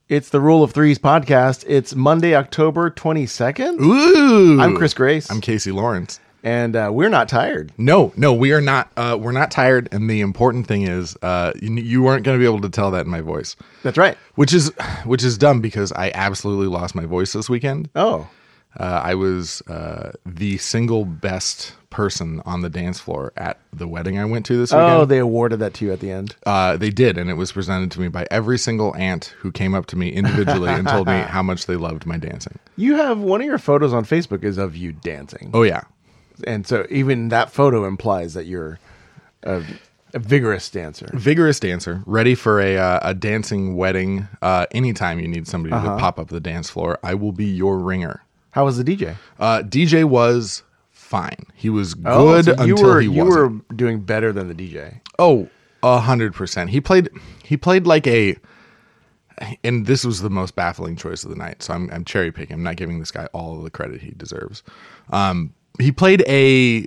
It's the Rule of Threes podcast. It's Monday, October 22nd. Ooh. I'm Chris Grace. I'm Casey Lawrence. And we're not tired. No, we are not. We're not tired. And the important thing is, you weren't going to be able to tell that in my voice. That's right. Which is dumb because I absolutely lost my voice this weekend. Oh. I was the single best person on the dance floor at the wedding I went to this weekend. Oh, they awarded that to you at the end. They did, and it was presented to me by every single aunt who came up to me individually and told me how much they loved my dancing. You have one of your photos on Facebook is of you dancing. Oh, yeah. And so even that photo implies that you're a vigorous dancer. Vigorous dancer, ready for a dancing wedding. Anytime you need somebody to pop up the dance floor, I will be your ringer. How was the DJ? DJ was fine. He was good until he wasn't. You were doing better than the DJ. Oh, 100%. He played like a, and this was the most baffling choice of the night. So I'm cherry picking. I'm not giving this guy all of the credit he deserves. He played a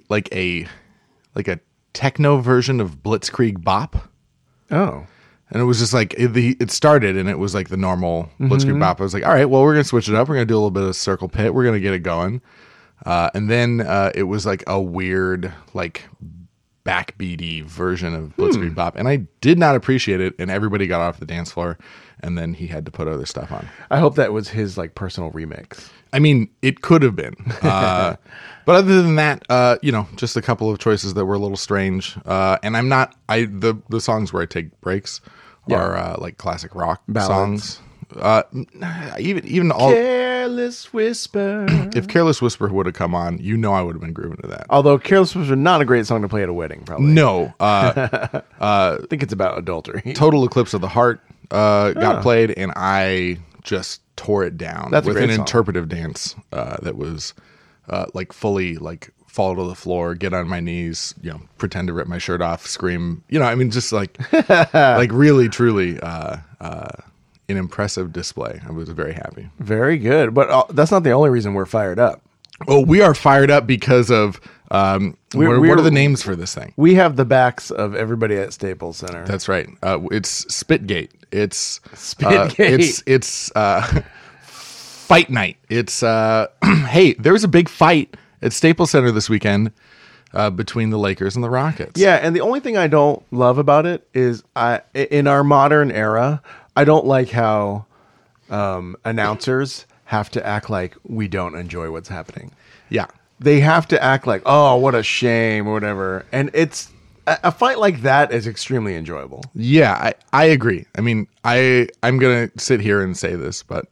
techno version of Blitzkrieg Bop. Oh. And it was just like, it started and it was like the normal Blitzkrieg Bop. I was like, all right, well, we're going to switch it up. We're going to do a little bit of Circle Pit. We're going to get it going. And then it was like a weird, like backbeaty version of Blitzkrieg Bop. And I did not appreciate it. And everybody got off the dance floor. And then he had to put other stuff on. I hope that was his like personal remix. I mean, it could have been. But other than that, just a couple of choices that were a little strange. And I'm not, the songs where I take breaks are like classic rock ballads. Songs. Even all Careless Whisper. If Careless Whisper would have come on, I would have been grooving to that. Although Careless Whisper is not a great song to play at a wedding, probably. No. I think it's about adultery. Total Eclipse of the Heart got played, and I just tore it down. That's with a great an song. interpretive dance that was like fully like fall to the floor, get on my knees, pretend to rip my shirt off, scream, just like like really truly an impressive display. I was very happy. Very good. But that's not the only reason we're fired up. Oh, we are fired up because of what are the names for this thing? We have the backs of everybody at Staples Center. That's right. It's Spitgate. It's Spitgate. It's Fight Night. It's hey, there was a big fight at Staples Center this weekend between the Lakers and the Rockets. Yeah, and the only thing I don't love about it is in our modern era, I don't like how announcers have to act like we don't enjoy what's happening. Yeah. They have to act like, oh, what a shame or whatever. And it's a fight like that is extremely enjoyable. Yeah, I agree. I mean, I'm going to sit here and say this, but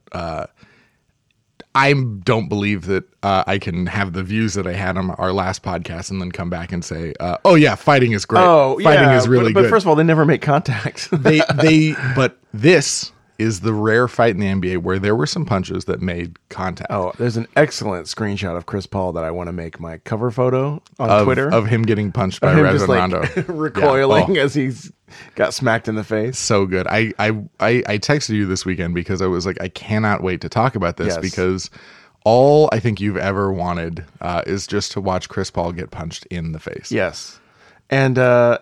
I don't believe that I can have the views that I had on our last podcast and then come back and say, oh yeah, fighting is great. Oh, fighting is really but good. First of all, they never make contact. But this is the rare fight in the NBA where there were some punches that made contact. Oh, there's an excellent screenshot of Chris Paul that I want to make my cover photo on Twitter. Of him getting punched by him Rajon just Rondo. recoiling as he's got smacked in the face. So good. I texted you this weekend because I was like, I cannot wait to talk about this because all I think you've ever wanted is just to watch Chris Paul get punched in the face. Yes. And,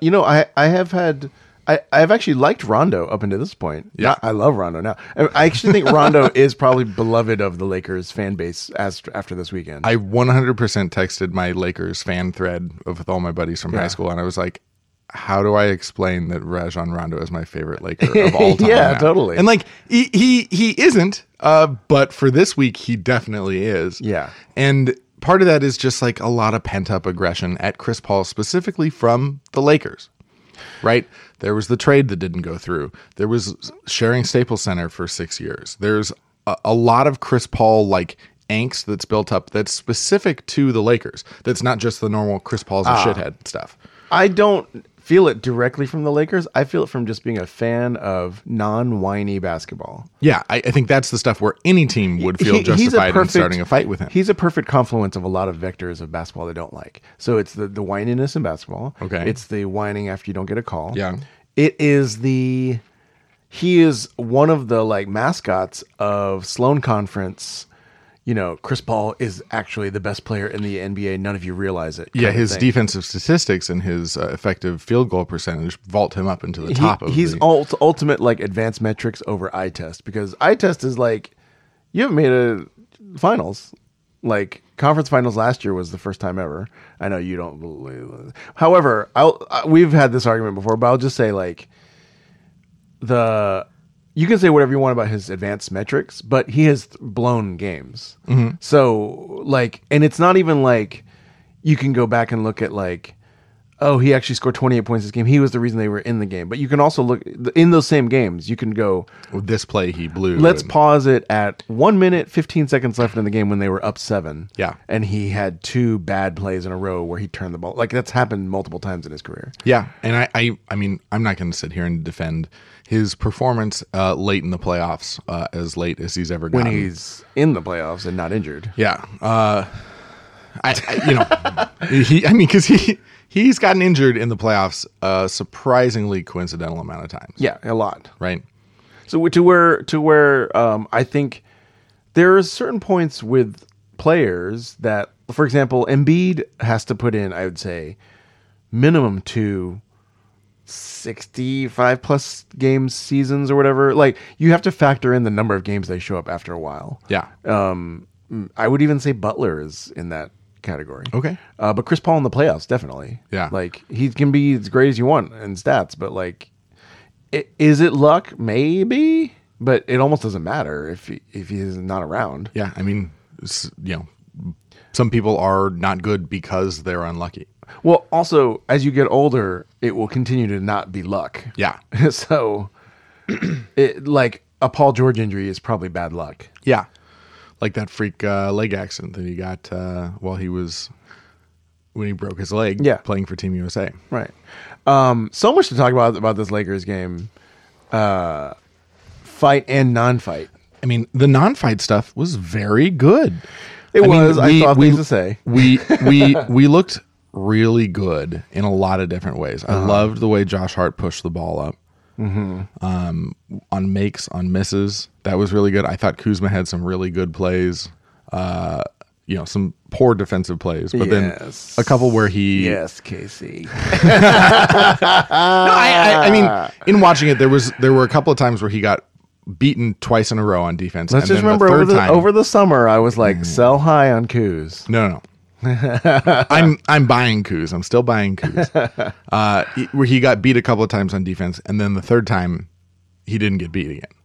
I've actually liked Rondo up until this point. Yeah. I love Rondo now. I actually think Rondo is probably beloved of the Lakers fan base after this weekend. I 100% texted my Lakers fan thread with all my buddies from high school, and I was like, how do I explain that Rajon Rondo is my favorite Laker of all time? Yeah, now? totally. And like, he isn't, but for this week, he definitely is. Yeah. And part of that is just like a lot of pent-up aggression at Chris Paul, specifically from the Lakers. Right? There was the trade that didn't go through. There was sharing Staples Center for 6 years. There's a lot of Chris Paul like angst that's built up that's specific to the Lakers. That's not just the normal Chris Paul's a shithead stuff. I don't feel it directly from the Lakers. I feel it from just being a fan of non-whiny basketball. Yeah, I think that's the stuff where any team would feel justified in starting a fight with him. He's a perfect confluence of a lot of vectors of basketball they don't like. So it's the whininess in basketball. Okay. It's the whining after you don't get a call. Yeah. It is he is one of the like mascots of Sloan Conference Chris Paul is actually the best player in the NBA. None of you realize it. Yeah, kind of his thing. defensive statistics and his effective field goal percentage vault him up into the top of He's the... ultimate like advanced metrics over eye test, because eye test is like, you haven't made a finals. Like conference finals last year was the first time ever. I know you don't believe it. However, we've had this argument before, but I'll just say like you can say whatever you want about his advanced metrics, but he has blown games. Mm-hmm. So like, and it's not even like you can go back and look at like, oh, he actually scored 28 points this game. He was the reason they were in the game. But you can also look in those same games. You can go, With this play, he blew. let's pause it at 1 minute, 15 seconds left in the game when they were up 7. Yeah. And he had 2 bad plays in a row where he turned the ball. Like that's happened multiple times in his career. Yeah, and I mean, I'm not going to sit here and defend his performance late in the playoffs, as late as he's ever gotten. When he's in the playoffs and not injured. Yeah, because he's gotten injured in the playoffs a surprisingly coincidental amount of times. Yeah, a lot. Right. So to where I think there are certain points with players that, for example, Embiid has to put in, I would say, minimum 2 65 plus games seasons or whatever. Like you have to factor in the number of games they show up after a while. Yeah. I would even say Butler is in that category. Okay. But Chris Paul in the playoffs, definitely. Yeah. Like he can be as great as you want in stats, but like, is it luck? Maybe, but it almost doesn't matter if he's not around. Yeah. I mean, some people are not good because they're unlucky. Well, also as you get older, it will continue to not be luck. Yeah. So, like a Paul George injury is probably bad luck. Yeah. Like that freak leg accident that he got when he broke his leg playing for Team USA. Right. So much to talk about this Lakers game. Fight and non-fight. I mean, the non-fight stuff was very good. I thought things to say. We looked really good in a lot of different ways. I loved the way Josh Hart pushed the ball up. Mm-hmm. On makes, on misses, that was really good. I thought Kuzma had some really good plays. Some poor defensive plays, but then a couple where he Casey. I mean, in watching it, there were a couple of times where he got beaten twice in a row on defense. Let's just remember over the summer, I was like, sell high on Kuz. No. I'm buying Kuz. I'm still buying Kuz. Where he got beat a couple of times on defense, and then the third time he didn't get beat again.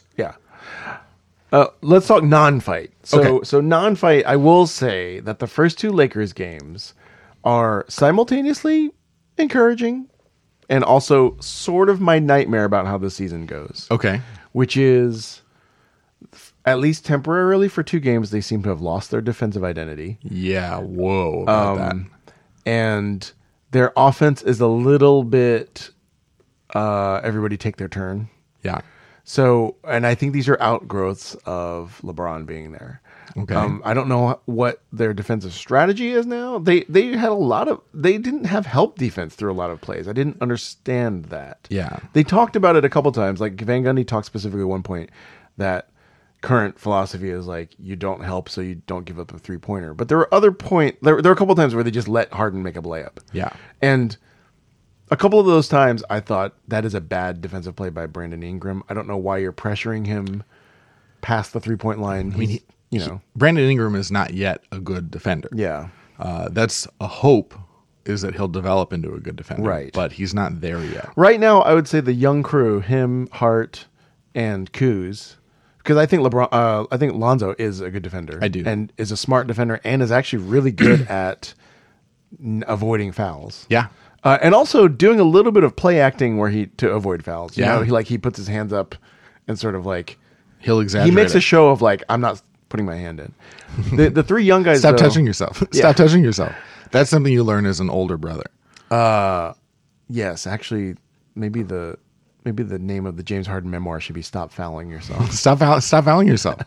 Yeah. Let's talk non-fight. Okay. So non-fight, I will say that the first 2 Lakers games are simultaneously encouraging and also sort of my nightmare about how the season goes. Okay. Which is, at least temporarily for 2 games, they seem to have lost their defensive identity. Yeah, whoa about that. And their offense is a little bit, everybody take their turn. Yeah. So, and I think these are outgrowths of LeBron being there. Okay. I don't know what their defensive strategy is now. They had they didn't have help defense through a lot of plays. I didn't understand that. Yeah. They talked about it a couple times. Like Van Gundy talked specifically at one point that current philosophy is like, you don't help so you don't give up a 3-pointer. But there were there were a couple times where they just let Harden make a layup. Yeah. And a couple of those times I thought that is a bad defensive play by Brandon Ingram. I don't know why you're pressuring him past the 3-point line. Brandon Ingram is not yet a good defender. Yeah. That's a hope, is that he'll develop into a good defender. Right. But he's not there yet. Right now, I would say the young crew, him, Hart, and Kuz, because I think I think Lonzo is a good defender. I do. And is a smart defender and is actually really good at avoiding fouls. Yeah. And also doing a little bit of play acting to avoid fouls. You Yeah. know, he puts his hands up and sort of like, He'll exaggerate. he makes it. a show of like, I'm not putting my hand in. The 3 young guys, Stop though, touching yourself. Stop touching yourself. That's something you learn as an older brother. Yes, actually, maybe the name of the James Harden memoir should be "Stop Fouling Yourself." Stop fouling yourself.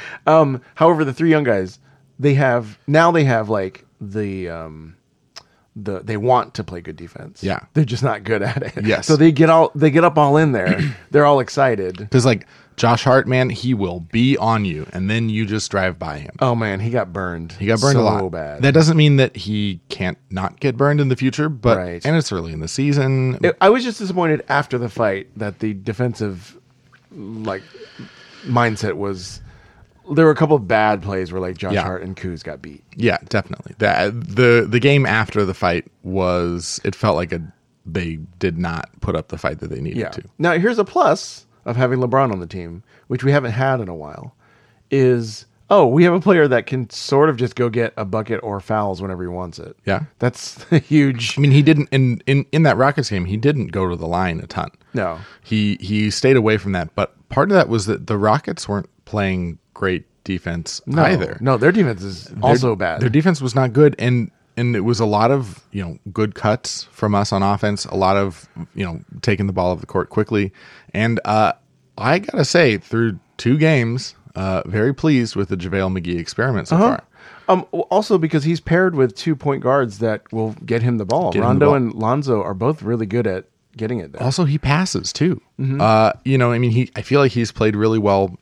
However, the 3 young guys, they have like the they want to play good defense. Yeah. They're just not good at it. Yes. So they get up all in there. They're all excited. Because like Josh Hart, man, he will be on you, and then you just drive by him. Oh man, he got burned. He got burned so a lot. bad. That doesn't mean that he can't not get burned in the future, but Right. and it's early in the season. I was just disappointed after the fight that the defensive like mindset was. There were a couple of bad plays where like Josh Yeah. Hart and Kuz got beat. Yeah, definitely. The game after the fight it felt like they did not put up the fight that they needed to. Now here's a plus of having LeBron on the team, which we haven't had in a while. Is we have a player that can sort of just go get a bucket or fouls whenever he wants it. Yeah. That's huge. I mean, he didn't in that Rockets game. He didn't go to the line a ton. No. He stayed away from that. But part of that was that the Rockets weren't playing great defense either. No, their defense is also bad. Their defense was not good, and it was a lot of good cuts from us on offense. A lot of taking the ball off the court quickly, and I gotta say, through 2 games, very pleased with the JaVale McGee experiment so far. Also because he's paired with 2 point guards that will get him the ball. Get him the Rondo ball. and Lonzo are both really good at getting it there. Also, he passes too. I feel like he's played really well.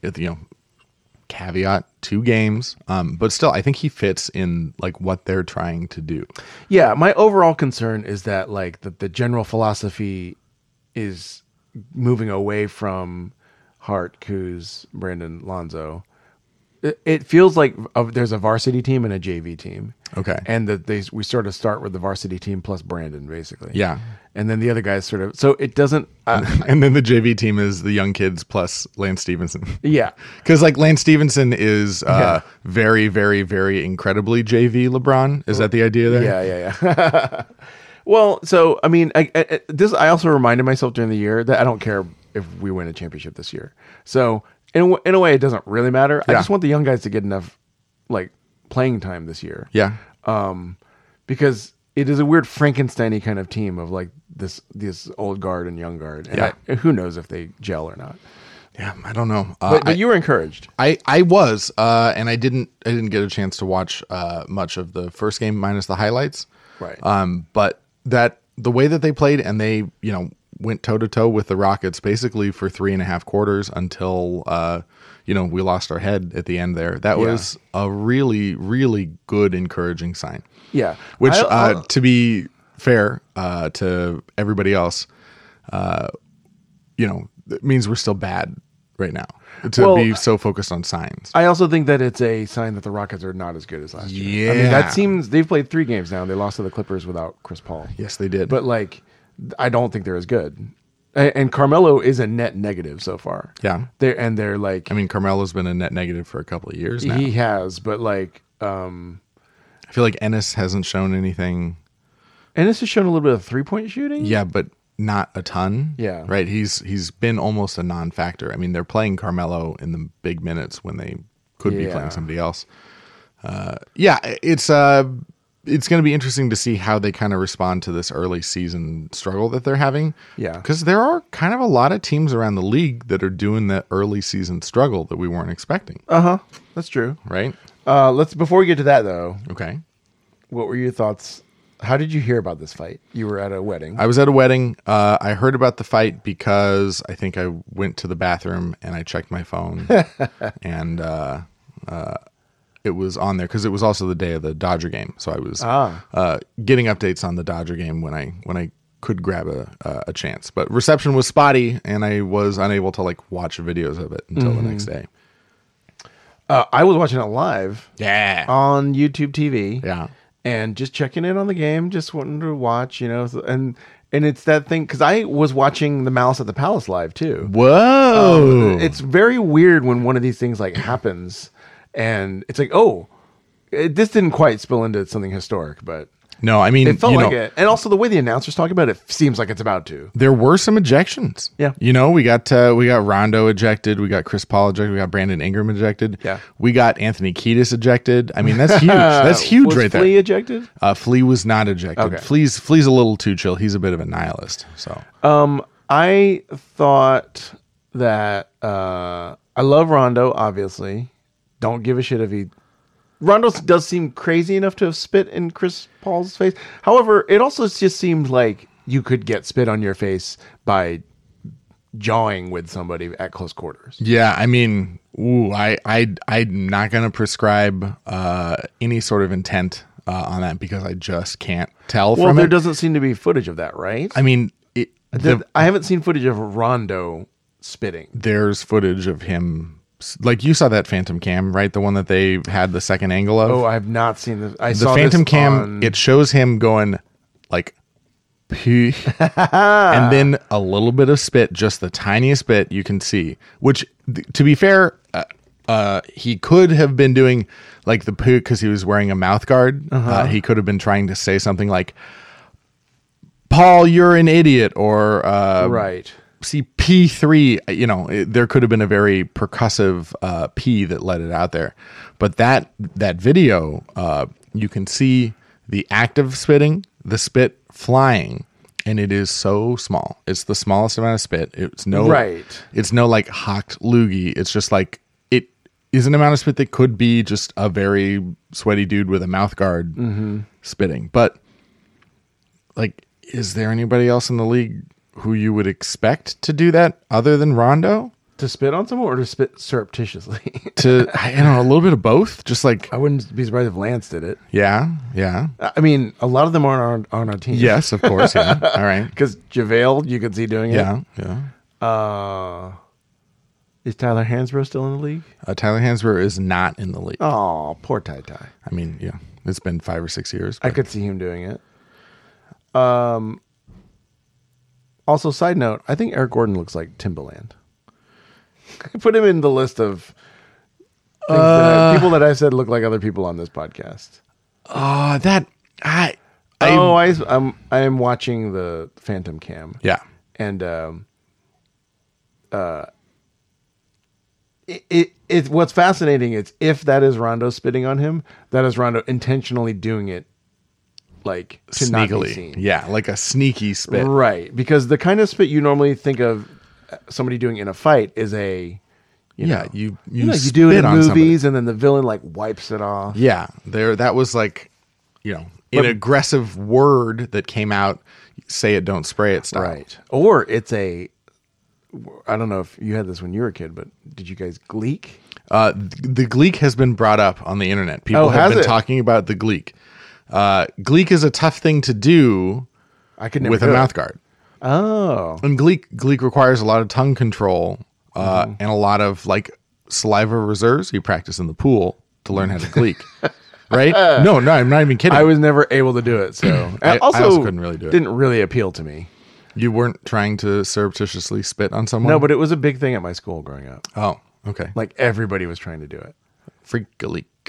Caveat 2 games, but still, I think he fits in like what they're trying to do. Yeah, my overall concern is that like the general philosophy is moving away from Hart, Kuz, Brandon, Lonzo. It feels like there's a varsity team and a JV team. Okay. And that we sort of start with the varsity team plus Brandon, basically. Yeah. And then the other guys sort of... So it doesn't... And then the JV team is the young kids plus Lance Stevenson. Yeah. Because like Lance Stevenson is very, very, very incredibly JV LeBron. Is that the idea there? Yeah. Well, so, I mean, I also reminded myself during the year that I don't care if we win a championship this year. So... In a way, it doesn't really matter. I just want the young guys to get enough, like, playing time this year. Yeah. Because it is a weird Frankenstein-y kind of team of, like, this old guard and young guard. And who knows if they gel or not. Yeah, I don't know. But you were encouraged. I was, and I didn't get a chance to watch much of the first game minus the highlights. Right. But the way that they played, and they, went toe to toe with the Rockets basically for 3.5 quarters until we lost our head at the end there. That was a really, really good, encouraging sign. Yeah. Which, to be fair to everybody else, it means we're still bad right now to be so focused on signs. I also think that it's a sign that the Rockets are not as good as last year. I mean, that seems they've played 3 games now. And they lost to the Clippers without Chris Paul. Yes, they did. But like, I don't think they're as good. And Carmelo is a net negative so far. Yeah. They're like, I mean, Carmelo's been a net negative for a couple of years now. He has, but like, I feel like Ennis hasn't shown anything. Ennis has shown a little bit of 3-point shooting. Yeah, but not a ton. Yeah. Right. He's been almost a non-factor. I mean, they're playing Carmelo in the big minutes when they could be playing somebody else. It's going to be interesting to see how they kind of respond to this early season struggle that they're having. Yeah. Because there are kind of a lot of teams around the league that are doing that early season struggle that we weren't expecting. That's true. Right. Before we get to that though. Okay. What were your thoughts? How did you hear about this fight? You were at a wedding. I was at a wedding. I heard about the fight because I think I went to the bathroom and I checked my phone and, it was on there because it was also the day of the Dodger game. So I was getting updates on the Dodger game when I could grab a chance. But reception was spotty, and I was unable to like watch videos of it until the next day. I was watching it live. Yeah. On YouTube TV. Yeah. And just checking in on the game, just wanting to watch, and it's that thing because I was watching the Malice at the Palace live too. Whoa! It's very weird when one of these things like happens. And it's like, this didn't quite spill into something historic, but no, I mean, it felt like it. And also the way the announcers talk about it seems like it's about to. There were some ejections. Yeah. We got Rondo ejected. We got Chris Paul ejected. We got Brandon Ingram ejected. Yeah. We got Anthony Kiedis ejected. I mean, that's huge. That's huge was right there. Flea ejected? Flea was not ejected. Okay. Flea's a little too chill. He's a bit of a nihilist. So I thought that I love Rondo, obviously. Don't give a shit if he Rondo does seem crazy enough to have spit in Chris Paul's face. However, it also just seemed like you could get spit on your face by jawing with somebody at close quarters. Yeah, I mean, I'm not going to prescribe any sort of intent on that because I just can't tell Well, from there it. doesn't seem to be footage of that, right? I mean, I haven't seen footage of Rondo spitting. there's footage of him. Like you saw that Phantom Cam, right? The one that they had the second angle of. Oh, I have not seen this. I the saw Phantom this Cam, on- it shows him going like, pee, and then a little bit of spit, just the tiniest bit you can see. Which, to be fair, he could have been doing like the poo because he was wearing a mouth guard. He could have been trying to say something like, "Paul, you're an idiot," or right. see P3, there could have been a very percussive P that let it out there. But that video, you can see the active spitting, the spit flying, and it is so small. It's the smallest amount of spit. It's no like hocked loogie. It's just like, it is an amount of spit that could be just a very sweaty dude with a mouth guard spitting. But like, is there anybody else in the league who you would expect to do that other than Rondo? To spit on someone or to spit surreptitiously? I don't know, a little bit of both. Just like, I wouldn't be surprised if Lance did it. yeah. I mean, a lot of them aren't on our team. Yes, of course. Yeah. All right. Because JaVale, you could see doing it. Yeah. Is Tyler Hansbrough still in the league? Tyler Hansbrough is not in the league. Oh, poor Ty Ty. I mean, yeah, it's been 5 or 6 years. I but- could see him doing it. Also, side note, I think Eric Gordon looks like Timbaland. I put him in the list of things people that I've said look like other people on this podcast. I am watching the Phantom Cam. yeah. And it what's fascinating is if that is Rondo spitting on him, that is Rondo intentionally doing it like to not be Sneakily. seen. Yeah, like a sneaky spit. Right. Because the kind of spit you normally think of somebody doing in a fight is a you Yeah, know, you you do spit it in on movies somebody. and then the villain like wipes it off. Yeah, that was like, an aggressive word that came out, say it, don't spray it style. Right. Or it's I don't know if you had this when you were a kid, but did you guys gleek? The Gleek has been brought up on the internet. People have has been it? talking about the Gleek. Gleek is a tough thing to do I could never with a do it. mouth guard. Oh. And Gleek requires a lot of tongue control and a lot of like saliva reserves. You practice in the pool to learn how to Gleek. Right? No, I'm not even kidding. I was never able to do it, so I also also couldn't really do it. Didn't really appeal to me. You weren't trying to surreptitiously spit on someone? No, but it was a big thing at my school growing up. Oh, okay. Like everybody was trying to do it. Freak Gleek.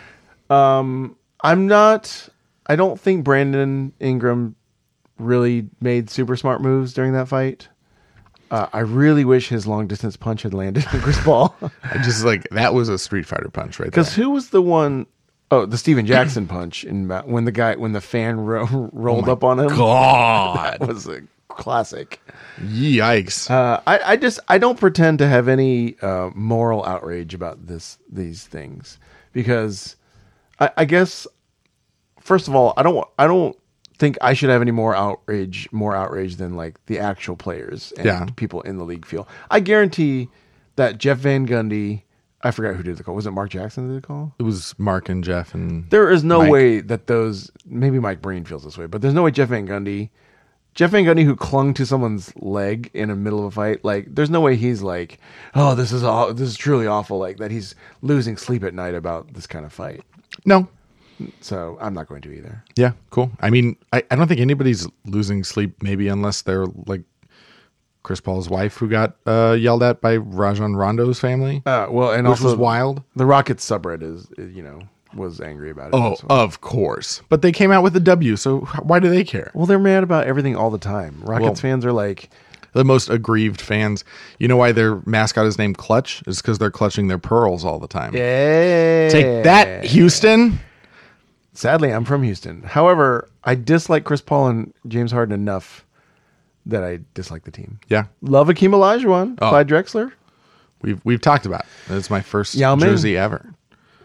I don't think Brandon Ingram really made super smart moves during that fight. I really wish his long distance punch had landed on Chris Paul. I just like, that was a Street Fighter punch right there. Because who was the one? Oh, the Steven Jackson punch when the fan rolled up on him. God. That was a classic. Yikes. I don't pretend to have any moral outrage about these things because I guess first of all I don't think I should have any more outrage than like the actual players and people in the league feel. I guarantee that Jeff Van Gundy, I forgot who did the call. Was it Mark Jackson that did the call? It was Mark and Jeff and There is no Mike. way that maybe Mike Breen feels this way, but there's no way Jeff Van Gundy who clung to someone's leg in the middle of a fight, like there's no way he's like, oh, this is truly awful, like that he's losing sleep at night about this kind of fight. No. So I'm not going to either. Yeah, cool. I mean, I don't think anybody's losing sleep, maybe unless they're like Chris Paul's wife who got yelled at by Rajon Rondo's family. Well, and which also was wild. The Rockets subreddit was angry about it. Oh, also. of course. But they came out with a W, so why do they care? Well, they're mad about everything all the time. Rockets fans are like, The most aggrieved fans. You know why their mascot is named Clutch? It's because they're clutching their pearls all the time. yeah. Take that, Houston. Sadly, I'm from Houston. However, I dislike Chris Paul and James Harden enough that I dislike the team. Yeah, Love Akeem Olajuwon, Clyde Drexler. we've talked about it. That's my first Yao Ming. jersey ever.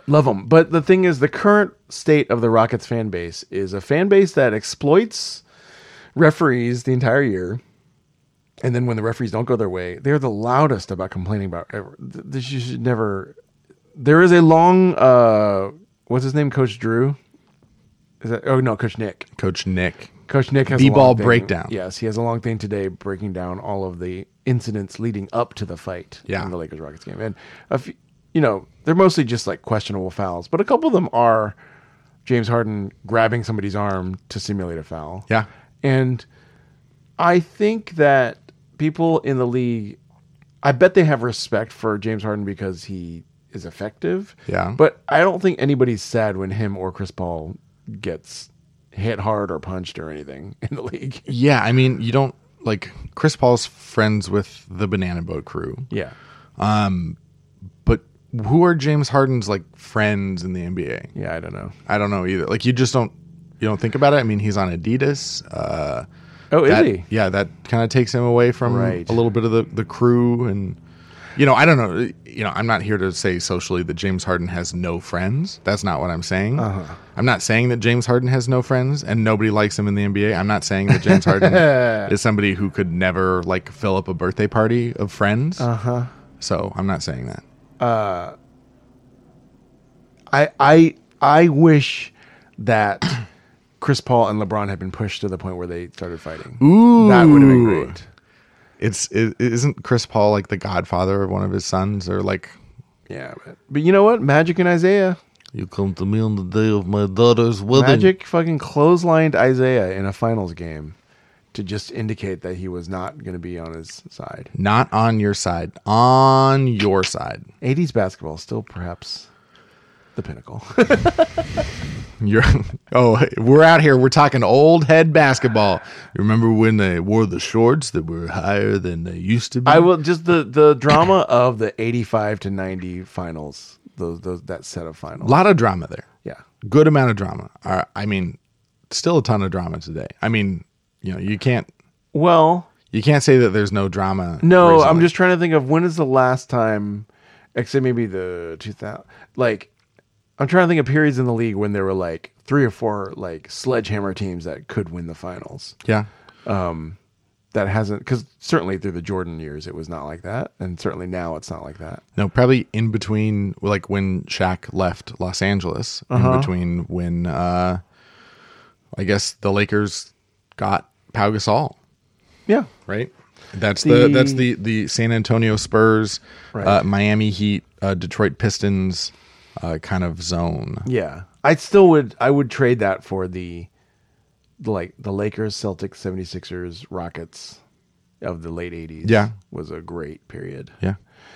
Love them. But the thing is, the current state of the Rockets fan base is a fan base that exploits referees the entire year. And then when the referees don't go their way, they're the loudest about complaining about this. You should never. There is a long, what's his name? Coach Drew? Is that? Oh no, Coach Nick. Coach Nick. Coach Nick has B-ball a long thing. breakdown. Yes, he has a long thing today breaking down all of the incidents leading up to the fight in the Lakers Rockets game. And they're mostly just like questionable fouls, but a couple of them are James Harden grabbing somebody's arm to simulate a foul. Yeah. And I think that people in the league, I bet they have respect for James Harden because he is effective. Yeah. But I don't think anybody's sad when him or Chris Paul gets hit hard or punched or anything in the league. Yeah, I mean, you don't like Chris Paul's friends with the Banana Boat crew. Yeah. But who are James Harden's like friends in the NBA? Yeah, I don't know. I don't know either. Like you don't think about it. I mean, he's on Adidas. Is he? Yeah, that kind of takes him away from Right. a little bit of the crew. And, I don't know. I'm not here to say socially that James Harden has no friends. That's not what I'm saying. I'm not saying that James Harden has no friends and nobody likes him in the NBA. I'm not saying that James Harden is somebody who could never like fill up a birthday party of friends. So I'm not saying that. I wish that Chris Paul and LeBron had been pushed to the point where they started fighting. Ooh. That would have been great. Isn't Chris Paul like the godfather of one of his sons or like? Yeah, but you know what? Magic and Isaiah. You come to me on the day of my daughter's wedding. Magic fucking clotheslined Isaiah in a finals game to just indicate that he was not going to be on his side. Not on your side. On your side. 80s basketball still perhaps the pinnacle. We're out here. We're talking old head basketball. You remember when they wore the shorts that were higher than they used to be? I will just the drama of the 85 to 90 finals. That set of finals. A lot of drama there. Yeah. Good amount of drama. I mean, still a ton of drama today. I mean, you can't say that there's no drama. No, recently. I'm just trying to think of when is the last time, except maybe the 2000. Like, I'm trying to think of periods in the league when there were like 3 or 4 like sledgehammer teams that could win the finals. Yeah. That hasn't, because certainly through the Jordan years it was not like that, and certainly now it's not like that. No, probably in between, like when Shaq left Los Angeles, in between when I guess the Lakers got Pau Gasol. Yeah. Right. That's the San Antonio Spurs, Right. Miami Heat, Detroit Pistons kind of zone. Yeah. I would trade that for the Lakers, Celtics, 76ers, Rockets of the late 80s. Yeah. Was a great period. Yeah.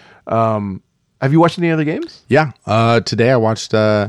Have you watched any other games? Yeah. Today I watched the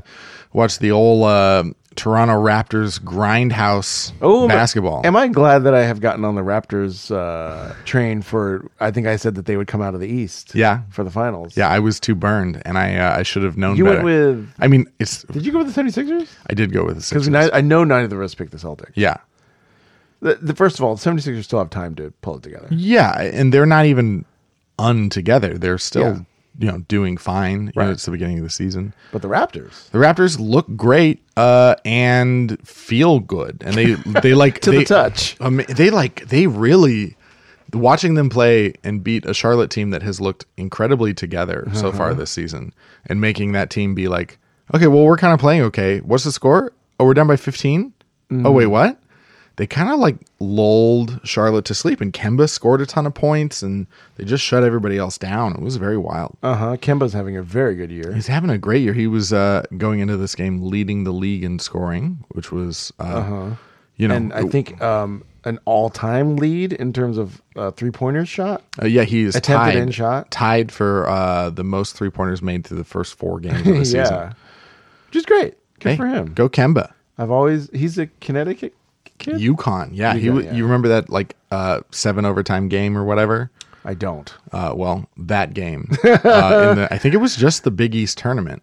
old Toronto Raptors grindhouse basketball. Am I glad that I have gotten on the Raptors train for, I think I said that they would come out of the East. Yeah. For the finals. Yeah, I was too burned, and I should have known You better. went with, I mean, did you go with the 76ers? I did go with the Because Sixers. I know neither of us picked the Celtics. Yeah. The first of all, the 76ers still have time to pull it together. Yeah, and they're not even untogether. They're still, doing fine. Right. It's the beginning of the season. But the Raptors. The Raptors look great and feel good, and they like To the touch. They really watching them play and beat a Charlotte team that has looked incredibly together so far this season, and making that team be like, okay, well, we're kind of playing okay. What's the score? Oh, we're down by 15. Oh, wait, what? They kind of like lulled Charlotte to sleep, and Kemba scored a ton of points, and they just shut everybody else down. It was very wild. Kemba's having a very good year. He's having a great year. He was going into this game leading the league in scoring, which was, And I think an all-time lead in terms of three-pointers shot. yeah, he is Attempted in shot. tied for the most three-pointers made through the first 4 games of the season. Yeah. Which is great. Good Hey, for him. Go Kemba. He's a Connecticut kid? UConn. Yeah, UConn, you remember that like 7 overtime game or whatever? I don't. Well, that game. I think it was just the Big East tournament.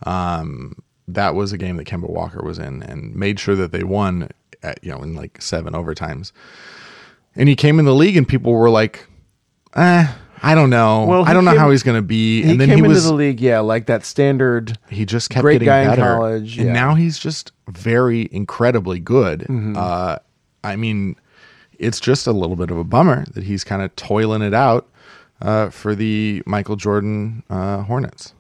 That was a game that Kemba Walker was in and made sure that they won in like 7 overtimes. And he came in the league and people were like, I don't know. Well, I don't know came- how he's going to be. He And then came he into was the league, like that standard. he just kept great getting guy in better. college, And yeah. now he's just very incredibly good. Mm-hmm. I mean, it's just a little bit of a bummer that he's kind of toiling it out for the Michael Jordan Hornets.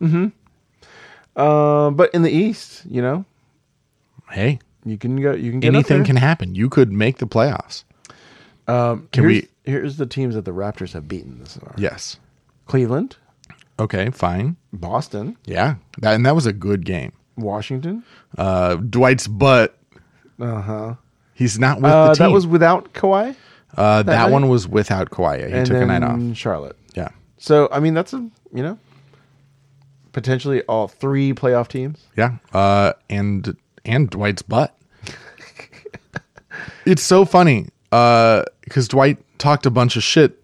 But in the East, Hey, you can go. You can get anything up can happen. You could make the playoffs. there. Can we? Here's the teams that the Raptors have beaten this far. Yes. Cleveland, Okay, fine. Boston, Yeah, that was a good game. Washington. Dwight's butt. He's not with the team. That was without Kawhi. that night? one was without Kawhi. Yeah, he and took a then night off. Charlotte. Yeah. So I mean, that's potentially all 3 playoff teams. Yeah. And Dwight's butt. It's so funny because Dwight talked a bunch of shit.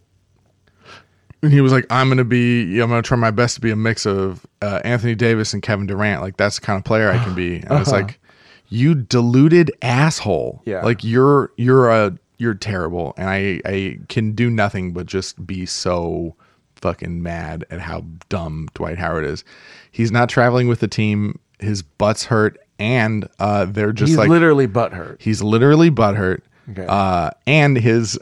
And he was like, I'm going to try my best to be a mix of Anthony Davis and Kevin Durant. Like, that's the kind of player I can be. And I was like, you deluded asshole. Yeah. Like, you're terrible. And I can do nothing but just be so fucking mad at how dumb Dwight Howard is. He's not traveling with the team. His butt's hurt. And they're just He's like, literally butthurt. he's literally butthurt. Okay. And his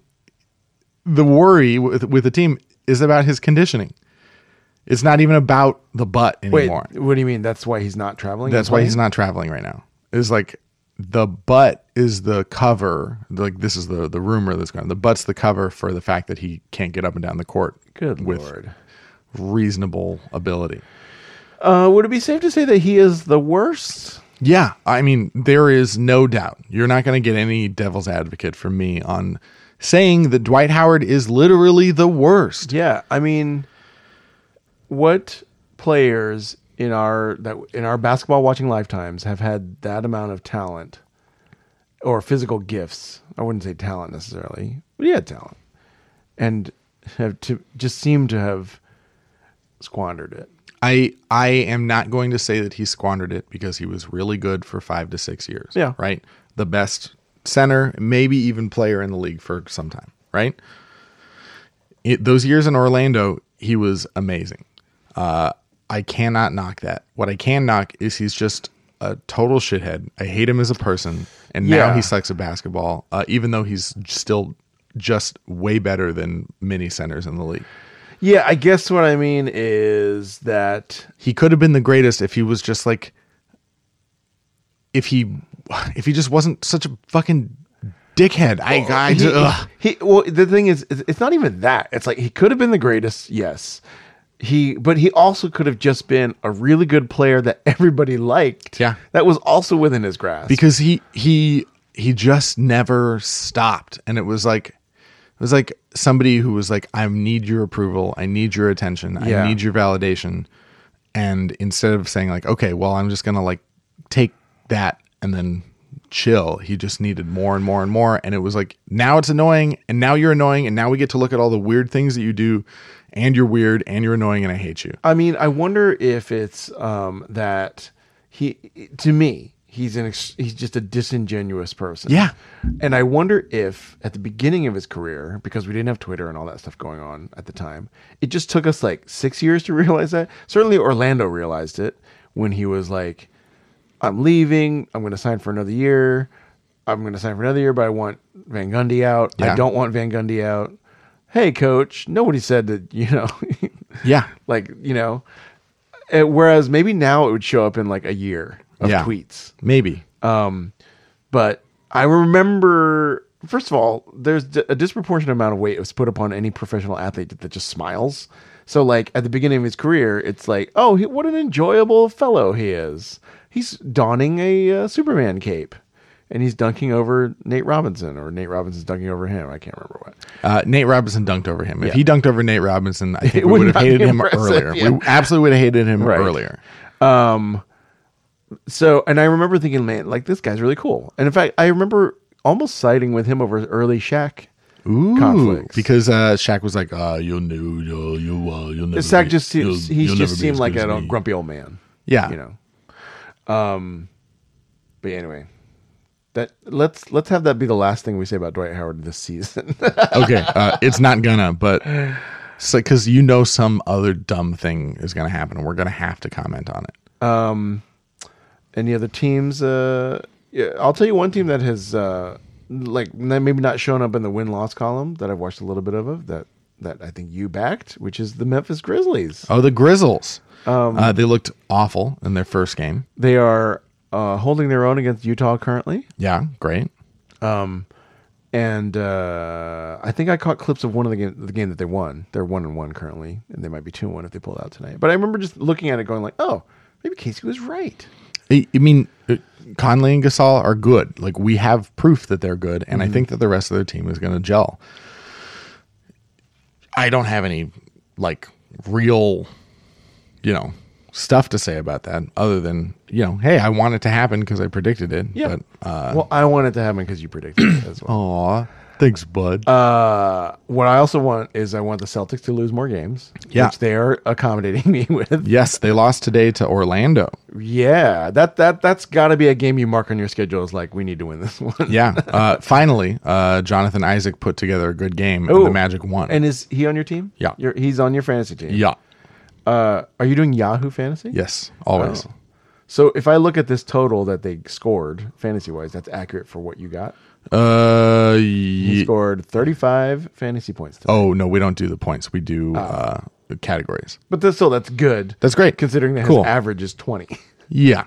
the worry with the team is about his conditioning. It's not even about the butt Wait, anymore. what do you mean? That's why he's not traveling? That's why he's not traveling right now. It's like the butt is the cover. Like, this is the rumor that's going on. The butt's the cover for the fact that he can't get up and down the court. Good with Lord. reasonable ability. Would it be safe to say that he is the worst? Yeah, I mean, there is no doubt. You're not going to get any devil's advocate from me on saying that Dwight Howard is literally the worst. Yeah, I mean, what players in our basketball watching lifetimes have had that amount of talent or physical gifts? I wouldn't say talent necessarily, but he had talent, and just seem to have squandered it. I am not going to say that he squandered it because he was really good for 5 to 6 years. Yeah. Right? The best center, maybe even player in the league for some time. Right? Those years in Orlando, he was amazing. I cannot knock that. What I can knock is he's just a total shithead. I hate him as a person. And now Yeah. he sucks at basketball, even though he's still just way better than many centers in the league. Yeah, I guess what I mean is that He could have been the greatest if he was just like, if he just wasn't such a fucking dickhead. Well, the thing is, it's not even that. It's like he could have been the greatest, yes. But he also could have just been a really good player that everybody liked. Yeah. That was also within his grasp. because he just never stopped, and it was like somebody who was like, I need your approval, I need your attention, Yeah. I need your validation, and instead of saying like, okay, well, I'm just gonna like take that and then chill, he just needed more and more and more, and it was like, now it's annoying, and now you're annoying, and now we get to look at all the weird things that you do, and you're weird, and you're annoying, and I hate you. I mean, I wonder if it's that to me, he's just a disingenuous person. Yeah. And I wonder if at the beginning of his career, because we didn't have Twitter and all that stuff going on at the time, it just took us like 6 years to realize that. Certainly Orlando realized it when he was like, I'm leaving. I'm going to sign for another year. I'm going to sign for another year, but I want Van Gundy out. Yeah. I don't want Van Gundy out. Hey, coach, nobody said that, Yeah. like, whereas maybe now it would show up in like a year of Yeah. tweets. Maybe. But I remember, first of all, there's a disproportionate amount of weight was put upon any professional athlete that just smiles. So like at the beginning of his career, it's like, oh, what an enjoyable fellow he is. He's donning a Superman cape, and he's dunking over Nate Robinson, or Nate Robinson's dunking over him. I can't remember what. Nate Robinson dunked over him. If Yeah. he dunked over Nate Robinson, I think It we would would have not hated be him impressive, earlier. yeah. We absolutely would have hated him Right. earlier. So, and I remember thinking, man, like this guy's really cool. And in fact, I remember almost siding with him over early Shaq Ooh, conflicts. because Shaq was like, you'll never. Shaq just seems seemed like a grumpy old man. Yeah. But anyway, that let's have that be the last thing we say about Dwight Howard this season. Okay, it's not gonna. But So, because you know some other dumb thing is going to happen, and we're going to have to comment on it. Any other teams? Yeah, I'll tell you one team that has maybe not shown up in the win-loss column that I've watched a little bit of that I think you backed, which is the Memphis Grizzlies. Oh, the Grizzles. They looked awful in their first game. They are holding their own against Utah currently. Yeah, great. And I think I caught clips of one of the game that they won. They're 1-1 currently, and they might be 2-1 if they pull it out tonight. But I remember just looking at it going like, oh, maybe Casey was right. I mean, Conley and Gasol are good. Like, we have proof that they're good, and I think that the rest of their team is going to gel. I don't have any, real, stuff to say about that other than, hey, I want it to happen because I predicted it. Yeah. But, well, I want it to happen because you predicted it as well. aw, thanks, bud. What I also want is I want the Celtics to lose more games, which they are accommodating me with. Yes, they lost today to Orlando. Yeah, that's got to be a game you mark on your schedule as we need to win this one. Yeah. Finally, Jonathan Isaac put together a good game, and the Magic won. And is he on your team? Yeah. He's on your fantasy team? Yeah. Are you doing Yahoo Fantasy? Yes, always. Oh. So if I look at this total that they scored fantasy-wise, that's accurate for what you got? He scored 35 fantasy points today. Oh, no, we don't do the points. We do categories. But that's good. That's great. Considering that his average is 20. Yeah.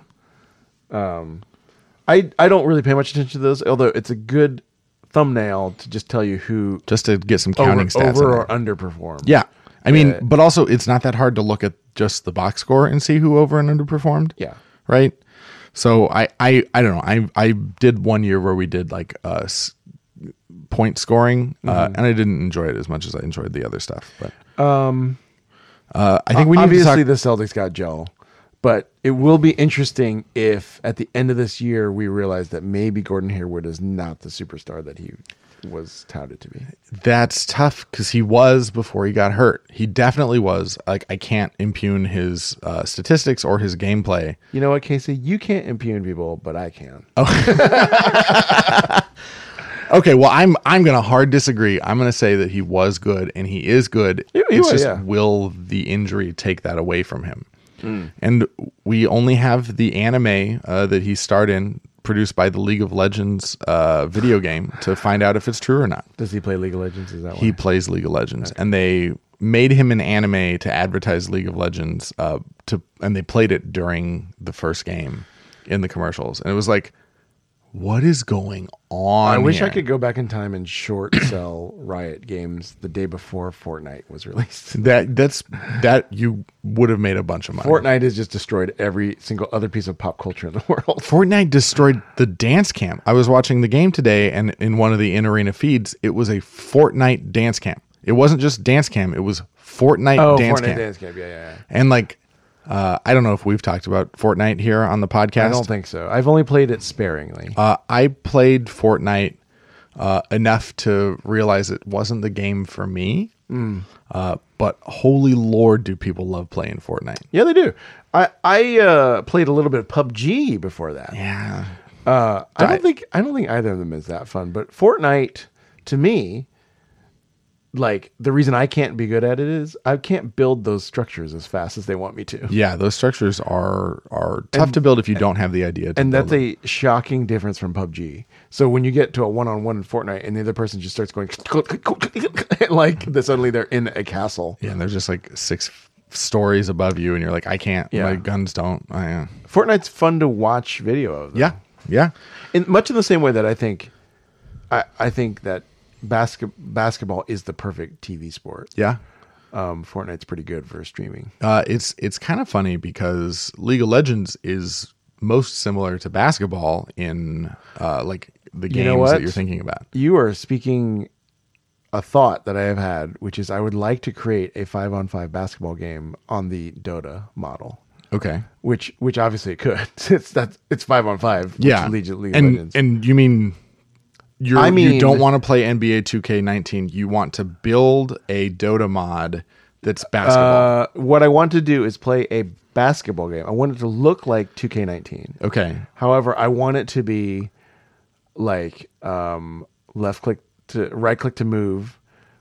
I don't really pay much attention to those, although it's a good thumbnail to just tell you who... Just to get some counting stats. Over or underperformed. Yeah. I mean, but also it's not that hard to look at just the box score and see who over and underperformed. Yeah. Right? So I don't know. I did one year where we did point scoring, and I didn't enjoy it as much as I enjoyed the other stuff. But I think we need obviously to the Celtics got gel, but it will be interesting if at the end of this year we realize that maybe Gordon Hayward is not the superstar that he was touted to be. That's tough because he was before he got hurt. He definitely was. I can't impugn his statistics or his gameplay. You know what, Casey? You can't impugn people, but I can. Okay, well, I'm going to hard disagree. I'm going to say that he was good, and he is good. Will the injury take that away from him? And we only have the anime that he starred in, produced by the League of Legends video game, to find out if it's true or not. Does he play League of Legends? Is that why? He plays League of Legends, and they made him an anime to advertise League of Legends, and they played it during the first game in the commercials, and it was like, what is going on? I wish here? I could go back in time and short sell Riot Games the day before Fortnite was released. That you would have made a bunch of money. Fortnite has just destroyed every single other piece of pop culture in the world. Fortnite destroyed the dance cam. I was watching the game today, and in one of the in-arena feeds, it was a Fortnite dance cam. It wasn't just dance cam; it was Fortnite dance cam. Dance cam, yeah. And I don't know if we've talked about Fortnite here on the podcast. I don't think so. I've only played it sparingly. I played Fortnite enough to realize it wasn't the game for me. But holy Lord, do people love playing Fortnite? Yeah, they do. I played a little bit of PUBG before that. Yeah. I don't think either of them is that fun. But Fortnite, to me, the reason I can't be good at it is I can't build those structures as fast as they want me to. Yeah, those structures are tough to build if you don't have the idea. And that's a shocking difference from PUBG. So when you get to a one-on-one in Fortnite and the other person just starts going suddenly they're in a castle. Yeah, and there's just 6 stories above you, and you're like, I can't. Yeah. My guns don't. Fortnite's fun to watch video of. Though. Yeah. In much in the same way that I think that basketball is the perfect TV sport. Yeah. Fortnite's pretty good for streaming. It's kind of funny because League of Legends is most similar to basketball in the games that you're thinking about. You are speaking a thought that I have had, which is I would like to create a 5-on-5 basketball game on the Dota model. Okay. Which obviously it could. It's 5-on-5. Yeah. League of Legends. And you mean you don't want to play NBA 2K19. You want to build a Dota mod that's basketball. What I want to do is play a basketball game. I want it to look like 2K19. Okay. However, I want it to be right click to move,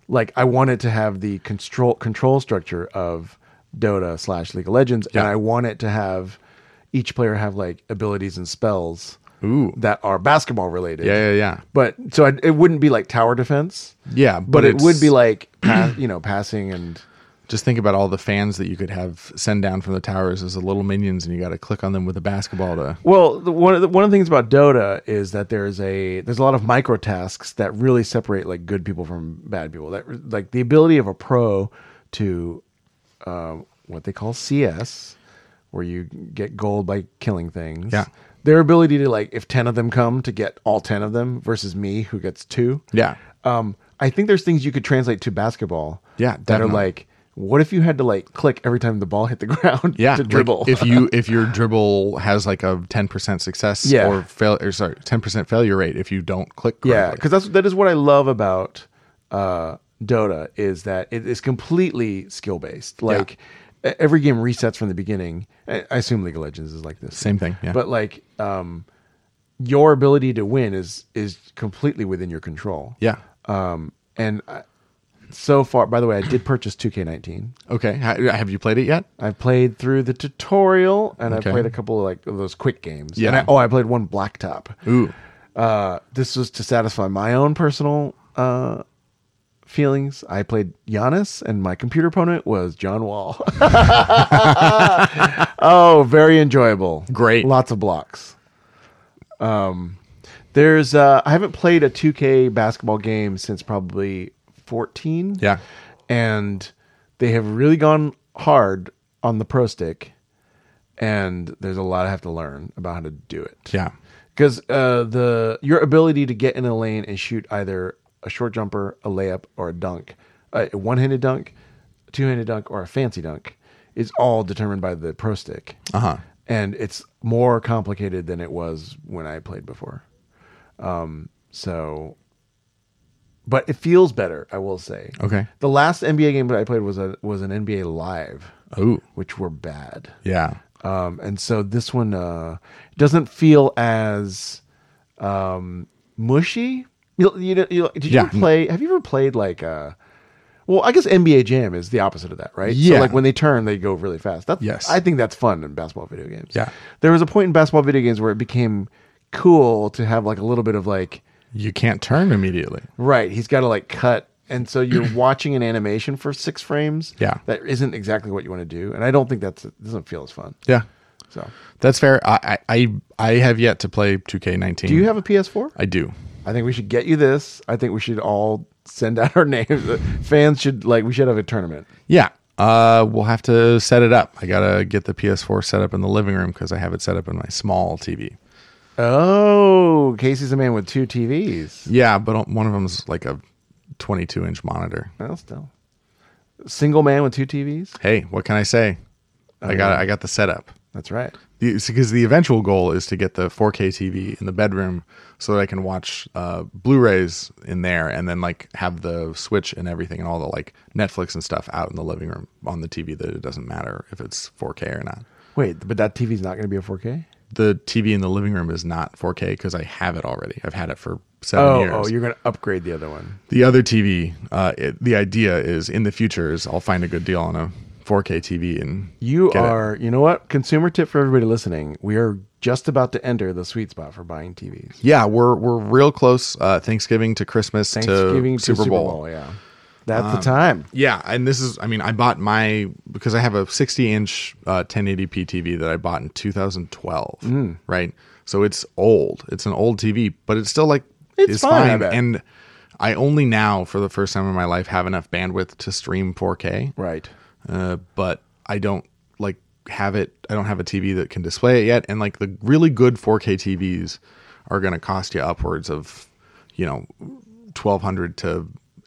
like I want it to have the control structure of Dota / League of Legends, and I want it to have each player have like abilities and spells that are basketball related. Yeah. But so it wouldn't be like tower defense. Yeah, but it would be like passing and. Just think about all the fans that you could have send down from the towers as the little minions, and you got to click on them with a basketball to. Well, one of the things about Dota is that there's a lot of micro tasks that really separate like good people from bad people. That like the ability of a pro to what they call CS, where you get gold by killing things. Yeah. Their ability to like if 10 of them come to get all 10 of them versus me who gets 2. Yeah. I think there's things you could translate to basketball. Yeah, that are definitely. like. What if you had to like click every time the ball hit the ground to dribble? Like if your dribble has like a 10% success or 10% failure rate if you don't click correctly. Yeah, because that is what I love about Dota is that it is completely skill based. Like every game resets from the beginning. I assume League of Legends is like this. Same thing. Yeah. But like your ability to win is completely within your control. Yeah. So far, by the way, I did purchase 2K19. Okay. Have you played it yet? I've played through the tutorial, and Okay. I've played a couple of like of those quick games. Yeah. And I played one Blacktop. Ooh. This was to satisfy my own personal feelings. I played Giannis, and my computer opponent was John Wall. Oh, very enjoyable. Great. Lots of blocks. There's I haven't played a 2K basketball game since probably 14. Yeah. And they have really gone hard on the pro stick, and there's a lot I have to learn about how to do it. Yeah. Because your ability to get in a lane and shoot either a short jumper, a layup, or a dunk, a one-handed dunk, a two-handed dunk, or a fancy dunk is all determined by the pro stick. Uh-huh. And it's more complicated than it was when I played before. But it feels better, I will say. Okay. The last NBA game that I played was an NBA Live, Ooh. which were bad. Yeah. And so this one doesn't feel as mushy. Did you ever play? Have you ever played like? Well, I guess NBA Jam is the opposite of that, right? Yeah. So like when they turn, they go really fast. Yes. I think that's fun in basketball video games. Yeah. There was a point in basketball video games where it became cool to have like a little bit of like. You can't turn immediately. Right. He's got to like cut. And so you're watching an animation for 6 frames. Yeah. That isn't exactly what you want to do. And I don't think it doesn't feel as fun. Yeah. So That's fair. I have yet to play 2K19. do you have a PS4? I do. I think we should get you this. I think we should all send out our names. Fans should we should have a tournament. Yeah. We'll have to set it up. I got to get the PS4 set up in the living room because I have it set up in my small TV. Oh, Casey's a man with 2 TVs. Yeah, but one of them's like a 22-inch monitor. Well, still. Single man with 2 TVs? Hey, what can I say? I got the setup. That's right. Because the eventual goal is to get the 4K TV in the bedroom so that I can watch Blu-rays in there and then like have the Switch and everything and all the like Netflix and stuff out in the living room on the TV that it doesn't matter if it's 4K or not. Wait, but that TV's not going to be a 4K? The TV in the living room is not 4K because I have it already. I've had it for 7 years. Oh, you're going to upgrade the other one. The other TV, the idea is in the future is I'll find a good deal on a 4K TV and you know what? Consumer tip for everybody listening. We are just about to enter the sweet spot for buying TVs. Yeah, we're real close. Thanksgiving to Christmas Thanksgiving to Super Bowl. Yeah. That's the time. Yeah, and this is, I bought because I have a 60-inch 1080p TV that I bought in 2012, right? So it's old. It's an old TV, but it's still like, It's fine, I bet. And I only now, for the first time in my life, have enough bandwidth to stream 4K. Right. But I don't have it. I don't have a TV that can display it yet. And like the really good 4K TVs are going to cost you upwards of, $1,200 to,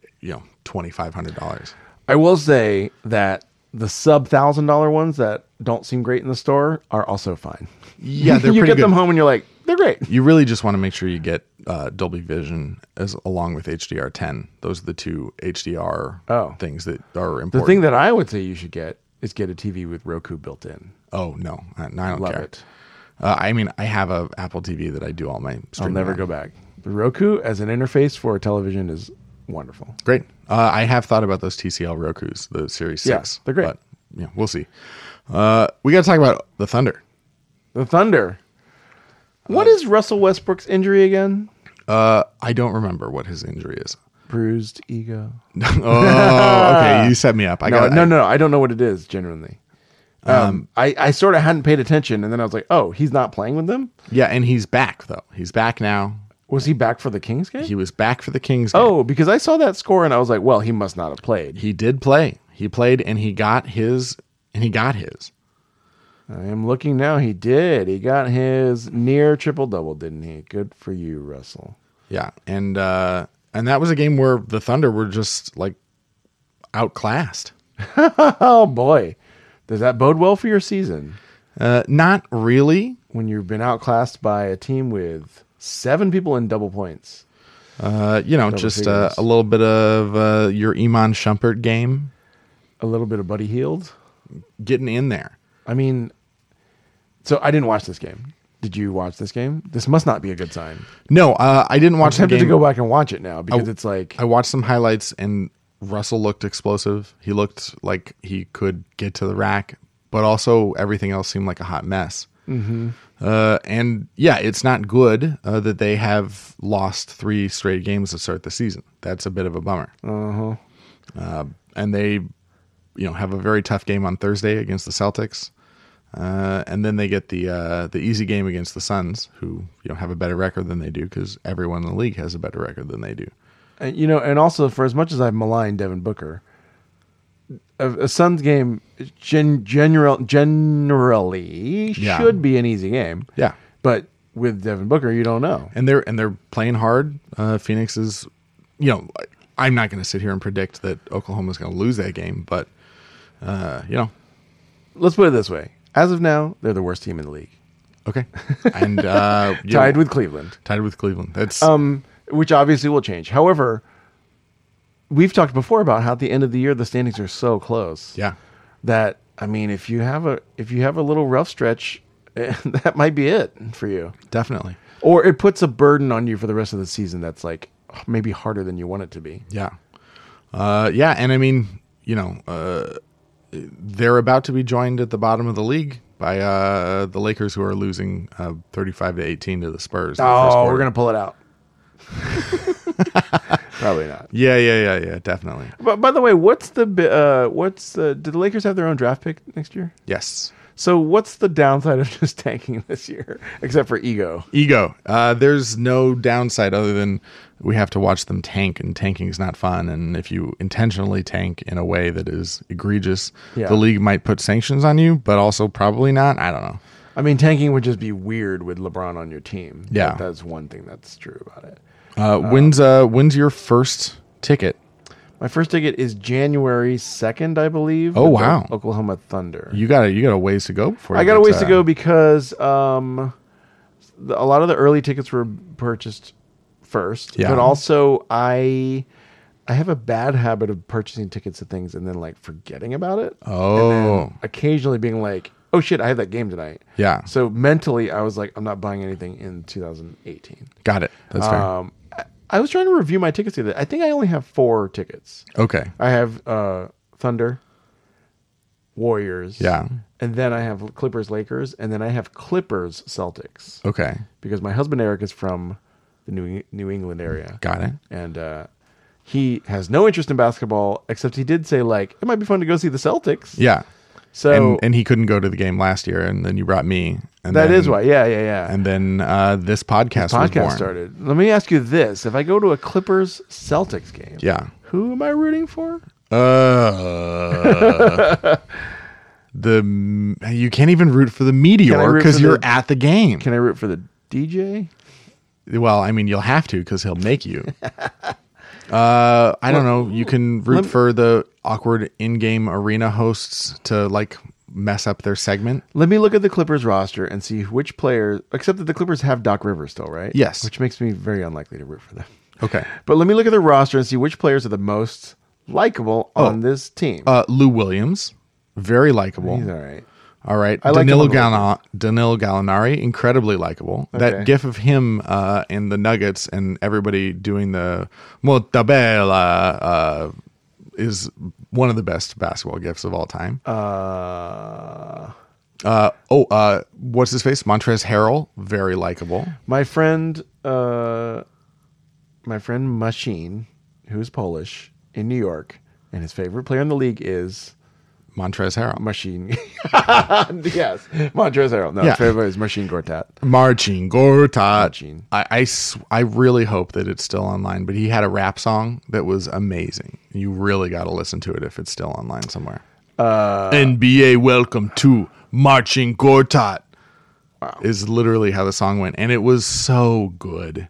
$2,500. I will say that the sub $1,000 ones that don't seem great in the store are also fine. Yeah, they're you pretty get good. them home and you're like, they're great. You really just want to make sure you get Dolby Vision along with HDR10. Those are the 2 HDR things that are important. The thing that I would say you should get is get a TV with Roku built in. Oh, no. I don't Love care. it. I have a Apple TV that I do all my I'll streaming never on. go back. The Roku as an interface for a television is wonderful. Great. I have thought about those TCL Rokus, the Series 6. Yeah, they're great. But, yeah, we'll see. We got to talk about the Thunder. The Thunder. What is Russell Westbrook's injury again? I don't remember what his injury is. Bruised ego. Oh, okay. You set me up. No. I don't know what it is, genuinely. I sort of hadn't paid attention, and then I was like, oh, he's not playing with them? Yeah, and he's back, though. He's back now. Was he back for the Kings game? He was back for the Kings game. Oh, because I saw that score, and I was like, well, he must not have played. He did play. He played, and he got his. I am looking now. He did. He got his near triple-double, didn't he? Good for you, Russell. Yeah, and that was a game where the Thunder were just, like, outclassed. Oh, boy. Does that bode well for your season? Not really. When you've been outclassed by a team with 7 people in double points. Just a little bit of your Iman Shumpert game. A little bit of Buddy Hield. Getting in there. I mean, so I didn't watch this game. Did you watch this game? This must not be a good sign. No, I didn't watch I'm the game. tempted to go back and watch it now because it's like... I watched some highlights, and Russell looked explosive. He looked like he could get to the rack, but also everything else seemed like a hot mess. Mm-hmm. And yeah, it's not good that they have lost 3 straight games to start the season. That's a bit of a bummer. And they, have a very tough game on Thursday against the Celtics. And then they get the easy game against the Suns, who have a better record than they do because everyone in the league has a better record than they do. And also, for as much as I've maligned Devin Booker, a Suns game generally should be an easy game. Yeah, but with Devin Booker, you don't know. And they're playing hard. Phoenix is, I'm not going to sit here and predict that Oklahoma's going to lose that game, but let's put it this way: as of now, they're the worst team in the league. Okay, and tied with Cleveland. That's which obviously will change. However, we've talked before about how at the end of the year the standings are so close. Yeah. That if you have a little rough stretch, that might be it for you. Definitely. Or it puts a burden on you for the rest of the season that's like maybe harder than you want it to be. Yeah. And I mean, they're about to be joined at the bottom of the league by the Lakers, who are losing 35-18 to the Spurs. Oh, we're gonna pull it out. Probably not. Yeah, definitely. But by the way, did the Lakers have their own draft pick next year? Yes. So what's the downside of just tanking this year, except for ego? There's no downside other than we have to watch them tank, and tanking is not fun. And if you intentionally tank in a way that is egregious, the league might put sanctions on you, but also probably not. I don't know. I mean, tanking would just be weird with LeBron on your team. Yeah. That's one thing that's true about it. When's your first ticket? My first ticket is January 2nd, I believe. Oh, wow. Oklahoma Thunder. You got a ways to go before. I got a ways to go because a lot of the early tickets were purchased first. Yeah. But also I have a bad habit of purchasing tickets to things and then like forgetting about it. Oh. And then occasionally being like, oh shit, I have that game tonight. Yeah. So mentally I was like, I'm not buying anything in 2018. Got it. That's fair. I was trying to review my tickets today. I think I only have 4 tickets. Okay. I have Thunder, Warriors. Yeah. And then I have Clippers, Lakers. And then I have Clippers, Celtics. Okay. Because my husband, Eric, is from the New England area. Got it. And he has no interest in basketball, except he did say, like, it might be fun to go see the Celtics. Yeah. So and he couldn't go to the game last year, and then you brought me. And that is why. Yeah. And then this podcast was born. started. Let me ask you this. If I go to a Clippers Celtics game, yeah, who am I rooting for? You can't even root for the Meteor because you're at the game. Can I root for the DJ? Well, I mean, you'll have to because he'll make you. I don't know. You can root for the awkward in-game arena hosts to like mess up their segment. Let me look at the Clippers roster and see which players, except that the Clippers have Doc Rivers still, right? Yes. Which makes me very unlikely to root for them. Okay. But let me look at the roster and see which players are the most likable on this team. Lou Williams, very likable. He's all right. All right. I like him on the Danilo Gallinari, incredibly likable. Okay. That gif of him in the Nuggets and everybody doing the Molto bella is one of the best basketball gifs of all time. What's his face? Montrezl Harrell, very likable. My friend Machine, who's Polish, in New York, and his favorite player in the league is Montrezl Harrell. Machine. Yes, Montrezl Harrell. No, Yeah. his favorite is Machine Gortat. Marcin Gortat. Machine. I really hope that it's still online, but he had a rap song that was amazing. You really got to listen to it if it's still online somewhere. NBA Welcome to Marcin Gortat is literally how the song went, and it was so good.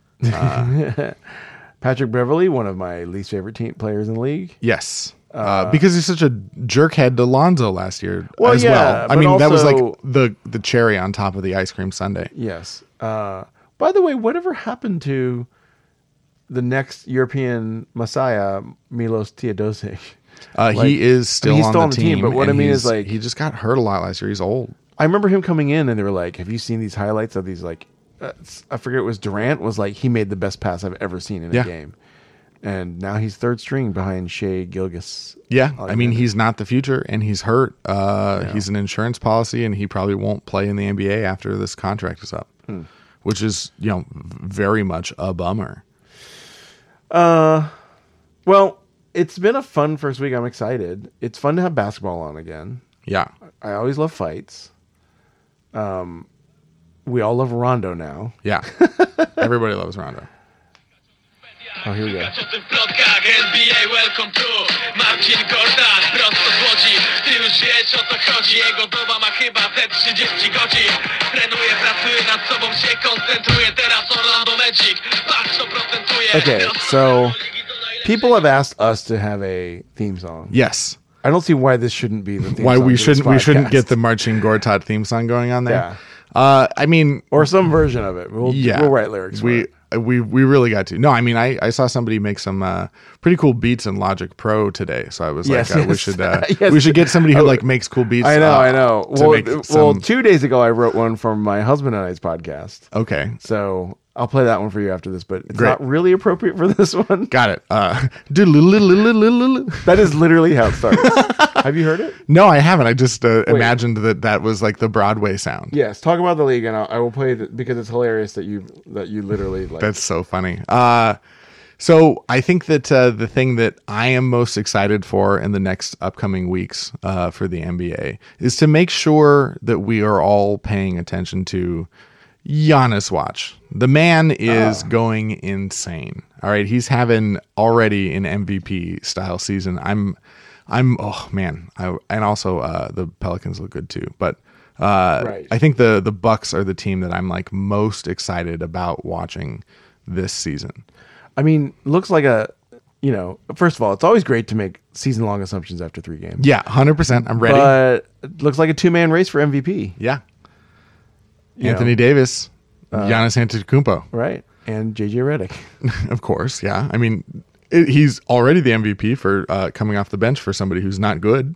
Patrick Beverly, one of my least favorite players in the league. Yes. Because he's such a jerkhead to Lonzo last year Well, as yeah, well. I but mean, that was like also- the cherry on top of the ice cream sundae. Yes. By the way, whatever happened to the next European Messiah, Milos Teodosic? He is still, he's on, still the on the team, but what and I mean is, he's- like- he just got hurt a lot last year. He's old. I remember him coming in and they were like, have you seen these highlights of these, like, I forget, it was Durant was like, he made the best pass I've ever seen in Yeah. a game. And now he's third string behind Shea Gilgeous. Yeah, I mean, Alexander. he's not the future, and he's hurt. He's an insurance policy, and he probably won't play in the NBA after this contract is up, which is, very much a bummer. Well, it's been a fun first week. I'm excited. It's fun to have basketball on again. Yeah, I always love fights. We all love Rondo now. yeah. Everybody loves Rondo. Oh, here we go. O tym plotkach NBA welcome to Marcin Gortat, prosto z Łodzi. Ty już wiesz, o co chodzi. Jego doba ma chyba te 30 godzin. Trenuje, pracuje nad sobą, się koncentruje. Teraz Orlando Magic. Patrz co procentuje. Okay, so people have asked us to have a theme song. Yes. I don't see why this shouldn't be the theme Why song. we to this shouldn't podcast. get the Marcin Gortat theme song going on there? Yeah. I mean, Or some version of it. We'll write lyrics. for We it. really got to. No, I mean, I saw somebody make some pretty cool beats in Logic Pro today, so I was Yes, like, we yes. should Yes. we should get somebody who like makes cool beats. I know. to make Well, some- 2 days ago I wrote one from my husband and I's podcast. okay, So I'll play that one for you after this, but it's Great. not really appropriate for this one. got it. That is literally how it starts. Have you heard it? No, I haven't. I just imagined that was like the Broadway sound. Yes. Talk about the league, and I will play it because it's hilarious that you literally like. That's so funny. So I think that the thing that I am most excited for in the next upcoming weeks for the NBA is to make sure that we are all paying attention to Giannis Watch. The man is going insane. All right, he's having already an MVP style season. Oh man, and also the Pelicans look good too, but. Right. I think the Bucks are the team that I'm like most excited about watching this season. I mean, looks like first of all, it's always great to make season-long assumptions after 3 games. Yeah, 100%. I'm ready. But it looks like a 2-man race for MVP, Yeah. You Anthony know. Davis, Giannis Antetokounmpo, right? And JJ Redick. of course. Yeah. I mean, he's already the MVP for coming off the bench for somebody who's not good.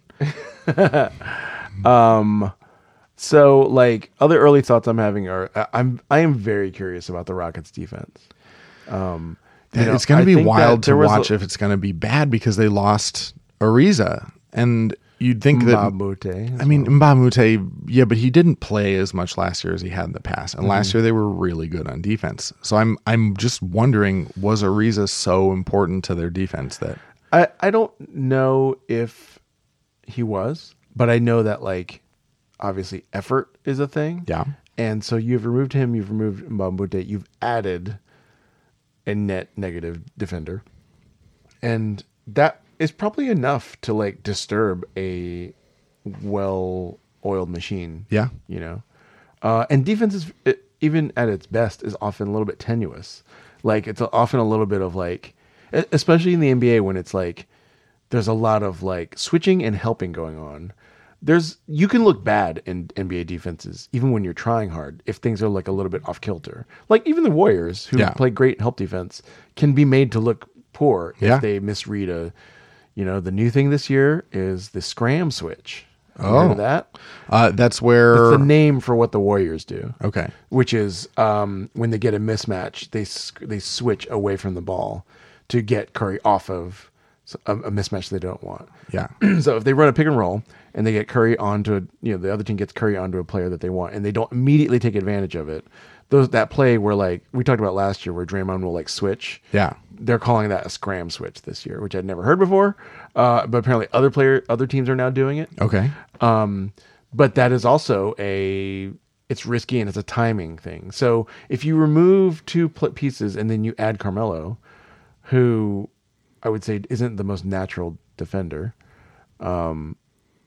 So, like, other early thoughts I'm having are I am very curious about the Rockets' defense. It's going to be wild to watch if it's going to be bad because they lost Ariza. And you'd think that Mbamute. I mean, Mbamute, yeah, but he didn't play as much last year as he had in the past. And last year they were really good on defense. So I'm just wondering, was Ariza so important to their defense that I don't know if he was, but I know that, like, obviously effort is a thing. Yeah. And so you've removed him, you've removed Mbamute, you've added a net negative defender. And that is probably enough to, like, disturb a well-oiled machine. Yeah. You know? And defense is, even at its best, is often a little bit tenuous. Like, it's often a little bit of, like, especially in the NBA when it's like, there's a lot of, like, switching and helping going on. You can look bad in NBA defenses, even when you're trying hard, if things are, like, a little bit off kilter. Like, even the Warriors, who play great help defense, can be made to look poor if they misread the new thing this year is the scram switch. You heard of that? That's where It's the name for what the Warriors do. okay. Which is when they get a mismatch, they switch away from the ball to get Curry off of a mismatch they don't want. Yeah. So if they run a pick and roll and they get Curry onto the other team gets Curry onto a player that they want, and they don't immediately take advantage of it, that play where like we talked about last year where Draymond will like switch. Yeah. They're calling that a scram switch this year, which I'd never heard before. But apparently other teams are now doing it. Okay. But that is also it's risky and it's a timing thing. So if you remove two pieces and then you add Carmelo, who I would say isn't the most natural defender, and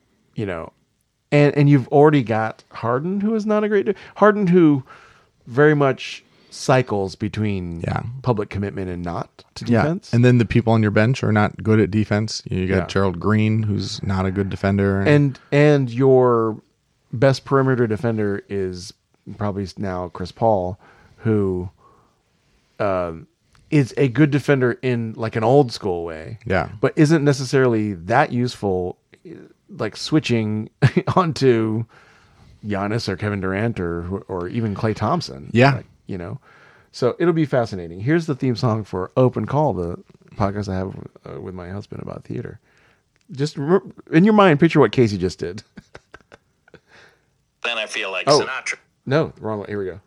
you've already got Harden, who is not a great Harden, who very much cycles between public commitment and not to defense. And then the people on your bench are not good at defense. You got Gerald Green, who's not a good defender. And your best perimeter defender is probably now Chris Paul, who is a good defender in like an old school way. Yeah. But isn't necessarily that useful, like switching onto Giannis or Kevin Durant or even Klay Thompson. Yeah. So it'll be fascinating. Here's the theme song for Open Call, the podcast I have with my husband about theater. Just in your mind, picture what Casey just did. Then I feel like Sinatra. No, wrong one. Here we go.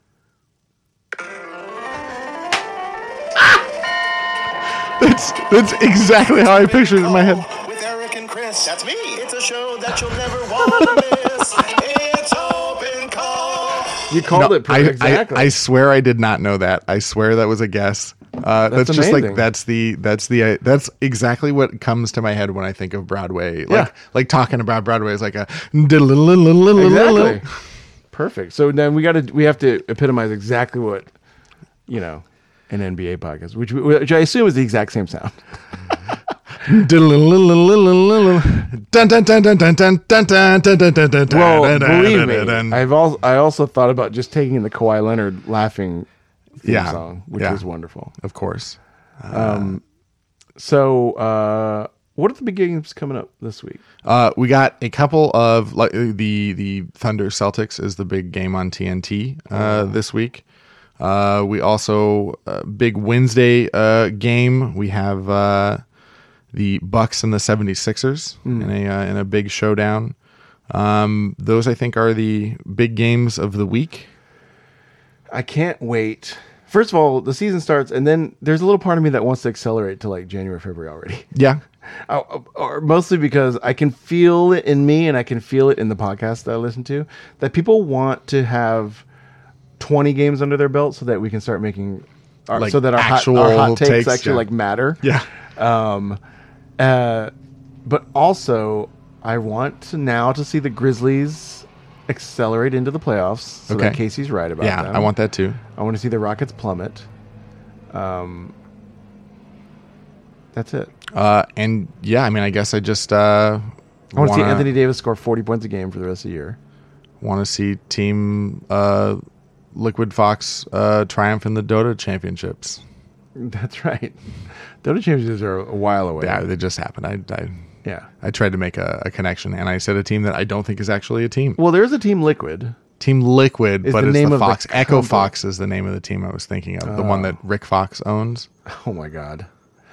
That's exactly how I pictured it in my head. With Eric and Chris. That's me. It's a show that you'll never want to miss. It's Open Call. You called it exactly. I swear I did not know that. I swear that was a guess. That's just amazing. like that's exactly what comes to my head when I think of Broadway. Like talking about Broadway is like a Exactly. Perfect. So then we have to epitomize exactly what an NBA podcast, which I assume is the exact same sound. Well, believe me, I also thought about just taking the Kawhi Leonard laughing theme song, which was wonderful. Of course. So, what are the big games coming up this week? We got a couple of like the Thunder Celtics is the big game on TNT this week. We also big Wednesday game. We have the Bucks and the 76ers in a big showdown. Those I think are the big games of the week. I can't wait. First of all, the season starts, and then there's a little part of me that wants to accelerate to like January, February already. Yeah. Or mostly because I can feel it in me, and I can feel it in the podcast that I listen to, that people want to have 20 games under their belt so that we can start making Like so that our hot takes actually like matter. Yeah. But also I want to see the Grizzlies accelerate into the playoffs so that Casey's right about them. I want that too. I want to see the Rockets plummet. That's it. And yeah, I mean, I guess I just I want to see Anthony Davis score 40 points a game for the rest of the year. Want to see Team Liquid Fox triumph in the Dota championships. That's right. Dota championships are a while away. Yeah, they just happened. I tried to make a connection, and I said a team that I don't think is actually a team. Well, there's a Team Liquid. Team Liquid, Is but the it's name the of the Fox. Echo company. Fox is the name of the team I was thinking of. The one that Rick Fox owns. Oh my God.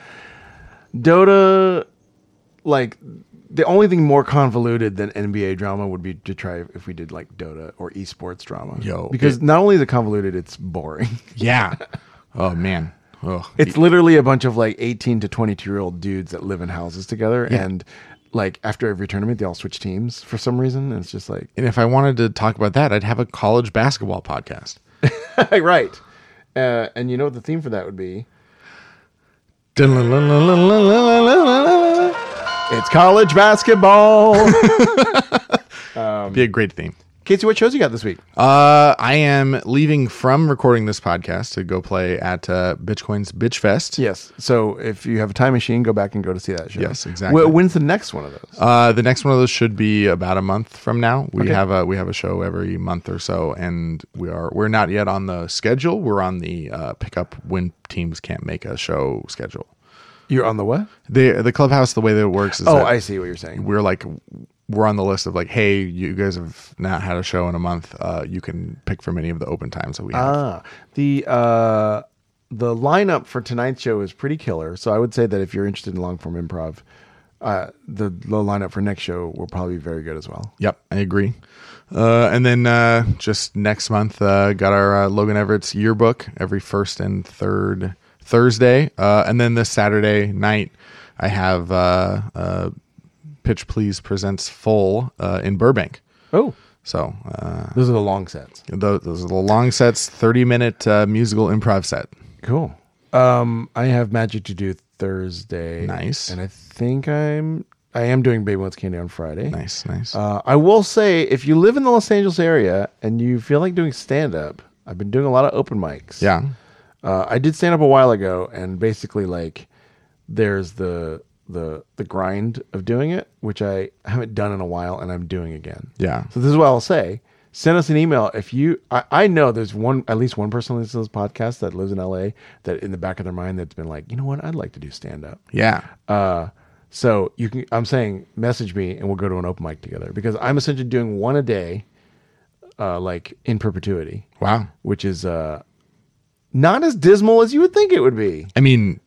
Dota, like, the only thing more convoluted than NBA drama would be to try if we did like Dota or esports drama. Because not only is it convoluted, it's boring. Yeah. Oh man. Oh. It's literally a bunch of like 18 to 22-year-old dudes that live in houses together, and like after every tournament they all switch teams for some reason, and it's just like. And if I wanted to talk about that, I'd have a college basketball podcast. Right. And you know what the theme for that would be? It's college basketball. Be a great theme. Casey, what shows you got this week? I am leaving from recording this podcast to go play at Bitcoin's Bitch Fest. Yes. So if you have a time machine, go back and go to see that show. Yes, exactly. When's the next one of those? The next one of those should be about a month from now. We have a show every month or so, and we're not yet on the schedule. We're on the pick up when teams can't make a show schedule. You're on the what? The clubhouse. The way that it works is I see what you're saying. we're like we're on the list of like, hey, you guys have not had a show in a month. You can pick from any of the open times that we have. The lineup for tonight's show is pretty killer. So I would say that if you're interested in long form improv, the lineup for next show will probably be very good as well. Yep, I agree. And then just next month, got our Logan Everett's yearbook every first and third Thursday. And then this Saturday night, I have Pitch Please Presents Full in Burbank. Oh, So those are the long sets. those are the long sets, 30-minute musical improv set. Cool. I have Magic to Do Thursday. Nice. And I think I am doing Baby Wants Candy on Friday. Nice. I will say, if you live in the Los Angeles area and you feel like doing stand-up, I've been doing a lot of open mics. Yeah. I did stand-up a while ago, and basically, like, there's the grind of doing it, which I haven't done in a while, and I'm doing again. Yeah. So this is what I'll say. Send us an email if you. I know there's at least one person listening to this podcast that lives in LA that in the back of their mind that's been like, you know what, I'd like to do stand-up. Yeah. So you can. I'm saying, message me and we'll go to an open mic together, because I'm essentially doing one a day, like in perpetuity. Wow. Which is not as dismal as you would think it would be. I mean,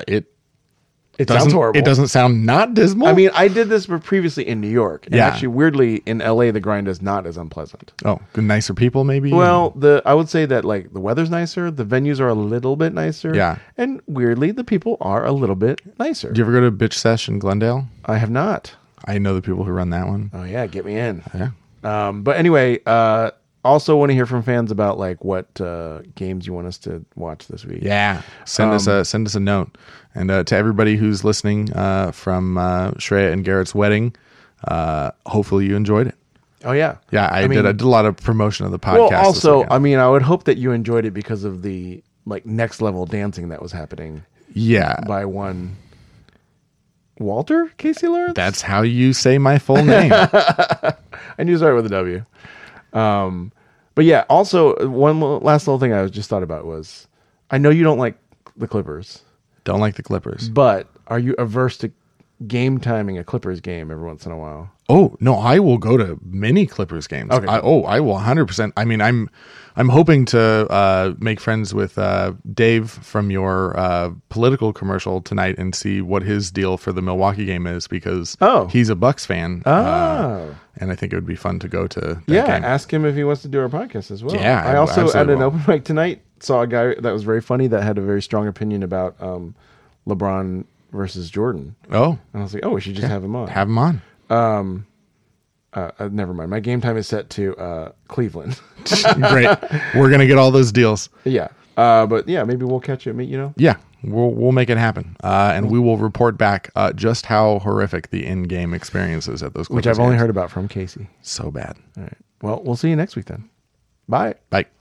It sounds horrible. It doesn't sound not dismal. I mean, I did this previously in New York, and Yeah. actually, weirdly, in LA, the grind is not as unpleasant. oh, good, nicer people maybe. Well, I would say that like the weather's nicer, the venues are a little bit nicer, Yeah. and weirdly, the people are a little bit nicer. Do you ever go to Bitch Sesh in Glendale? I have not. I know the people who run that one. Oh yeah, get me in. Yeah. But anyway, also want to hear from fans about like what games you want us to watch this week. Yeah. Send us a note. And to everybody who's listening from Shreya and Garrett's wedding, hopefully you enjoyed it. Oh yeah. Yeah, I mean, did a lot of promotion of the podcast. Well, this also, weekend. I mean, I would hope that you enjoyed it because of the like next level dancing that was happening yeah, by one Walter Casey Lawrence. that's how you say my full name. I knew it started with a W. But yeah, also one last little thing I just thought about was, I know you don't like the Clippers, Don't like the Clippers. but are you averse to game timing a Clippers game every once in a while? Oh no, I will go to many Clippers games. Okay. I will 100%. I mean, I'm hoping to make friends with Dave from your political commercial tonight and see what his deal for the Milwaukee game is, because he's a Bucks fan. And I think it would be fun to go to that game. Ask him if he wants to do our podcast as well. Yeah, I also absolutely at an will. open mic tonight saw a guy that was very funny that had a very strong opinion about LeBron versus Jordan. Oh, And I was like, we should just have him on. have him on. Never mind. My game time is set to Cleveland. Great. We're gonna get all those deals. Yeah. But yeah, maybe we'll catch you. Yeah, we'll make it happen, and we will report back just how horrific the in-game experience is at those Clippers which I've only games. heard about from Casey. So bad. All right. Well, we'll see you next week then. Bye. Bye.